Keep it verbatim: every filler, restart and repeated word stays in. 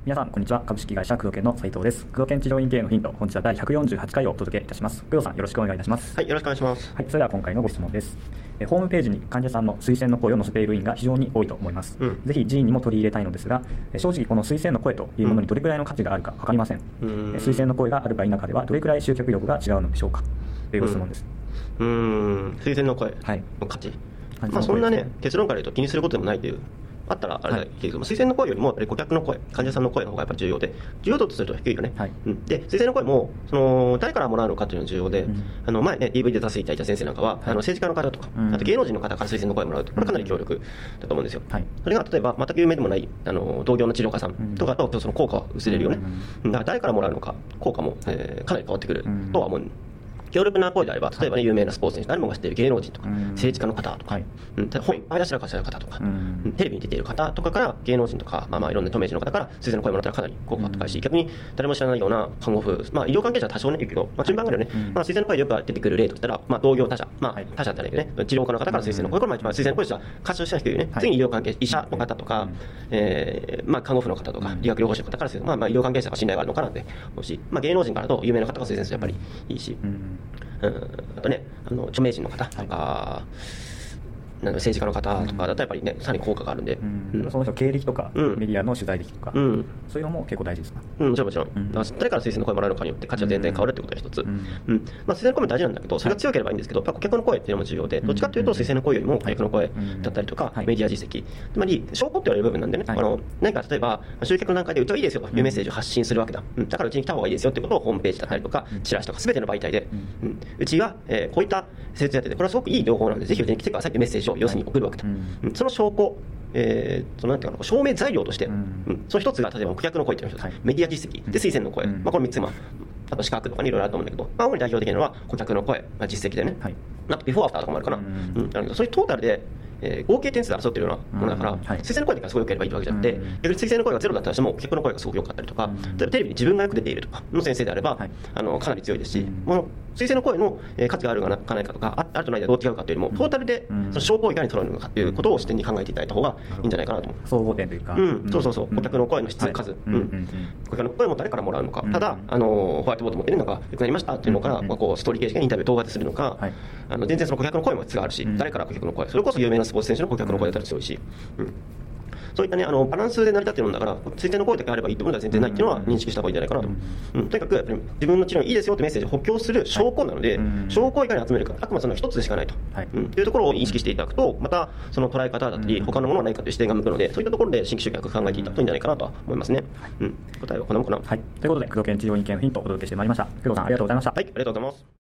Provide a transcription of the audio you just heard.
皆さんこんにちは。株式会社工藤研の斉藤です。工藤研治療院経営のヒント、本日はだいひゃくよんじゅうはちかいをお届けいたします。工藤さん、よろしくお願いいたします。 はい、よろしくお願いします。 はい、それでは今回のご質問です。えホームページに患者さんの推薦の声を載せている院が非常に多いと思います、うん、ぜひ寺院にも取り入れたいのですが、正直この推薦の声というものにどれくらいの価値があるか分かりません、うん、推薦の声があるか否かではどれくらい集客力が違うのでしょうかというご質問です。 うーん、推薦の声の価値、はい、まあ、そんなね結論から言うと気にすることでもないというあったらあれだけど、はい、推薦の声よりも顧客の声、患者さんの声の方がやっぱり重要で、重要度とすると低いよね、はい、うん、で推薦の声もその誰からもらうのかというのが重要で、うん、あの前ね ディーブイ で出していただいた先生なんかは、はい、あの政治家の方とか、うん、あと芸能人の方から推薦の声をもらうと、これかなり強力だと思うんですよ、はい、それが例えば全く有名でもないあの同業の治療家さんとかとその効果は薄れるよね、うん、だから誰からもらうのか効果も、えー、かなり変わってくるとは思う。強力な声であれば、例えば、ね、有名なスポーツ選手、誰もが知っている芸能人とか、政治家の方とか、はい、うん、本いっぱい出してらっしゃる方とか、うん、テレビに出ている方とかから、芸能人とか、まあ、まあいろんな著名人の方から推薦の声をもらったらかなり効果が高いし、うん、逆に誰も知らないような看護婦、まあ、医療関係者は多少ね、いるけど、まあ、順番があるよね、うん、まあ、推薦の声でよく出てくる例としたら、まあ、同業他社、まあ、はい、他社ってあるけどね、治療家の方から推薦の声、これも一番推薦の声としては、価値としては低いよね、はい、次に医療関係、医者の方とか、うん、えーまあ、看護婦の方とか、理学療法士の方から推薦、まあ、まあ、医療関係者が信頼があるのかなって思うし、まあ、芸能人からと有名な方が推薦するとやっぱりいいし。うんうん、あとね、あの著名人の方とか、はい、なんか政治家の方とかだとやっぱりね、さらに効果があるんで、 うんうん、その人経歴とか、うん、メディアの取材歴とか、うん、そういうのも結構大事ですか？ うん、もちろんもちろん、うん、誰から推薦の声もらえるのかによって価値は全然変わるってことが一つ、うんうん、まあ、推薦の声も大事なんだけど、それが強ければいいんですけど、はい、顧客の声っていうのも重要で、どっちかというと推薦の声よりも顧客の声だったりとか、はい、メディア実績、つまり証拠って言われる部分なんでね、はい、あの何か例えば集客の段階でうちはいいですよというメッセージを発信するわけだ、うん、だからうちに来た方がいいですよってことをホームページだったりとか、チラシとか全ての媒体で、うんうん、うちは、えー、こういった施術やってて、これはすごくいい情報なのでぜひうちに来てくださいというメッセージを要するに送るわけだ、はい、うん、その証拠、えー、そのなんていうか証明材料として、うんうん、その一つが例えば顧客の声というのが一つ、はい、メディア実績で推薦の声、うん、まあ、これみっつ、まあ、あと資格とかにいろいろあると思うんだけど、まあ、主に代表的なのは顧客の声、まあ、実績でね、はい、あとビフォーアフターとかもあるかな、うんうん、なるけどそういうトータルで、えー、合計点数で争っているようなものだから、うん、はい、推薦の声だけがすごい良ければいいわけじゃなくて、うん、逆に推薦の声がゼロだったとしても顧客の声がすごく良かったりとか、うん、例えばテレビに自分がよく出ているとかの先生であれば、はい、あのかなり強いですし、うん、もう推薦の声の、えー、価値があるかないかとか、あ, あるとないでどう違うかというよりも、トータルでその証拠をいかに取るのかということを視点に考えていただいた方がいいんじゃないかなと思う。 総合点というか、 うん、そうそうそう、顧客の声の質、はい、数、うんうん、顧客の声も誰からもらうのか、ただあのホワイトボード持ってるのが良くなりましたっていうのから、まあ、こうストーリー形式でインタビュー動画でするのか、はい、あの全然その顧客の声も質があるし、誰から顧客の声、それこそ有名なスポーツ選手の顧客の声だったら強いし、うん、そういったね、あのバランスで成り立っているもんだから、推薦の声だけあればいいってものは全然ないっていうのは認識した方がいいんじゃないかなと、うんうん、とにかくやっぱり自分の治療にいいですよってメッセージを補強する証拠なので、はい、証拠をいかに集めるか、あくまでその一つでしかないと、はい、うん、というところを意識していただくと、またその捉え方だったり、他のものはないかという視点が向くので、そういったところで新規集客考えていただくといいんじゃないかなとは思いますね、はい、うん、答えはこんなもんかな。 はい、ということで工藤研治療院系のヒントをお届けしてまいりました。工藤さん、ありがとうございました。 はい、ありがとうございます。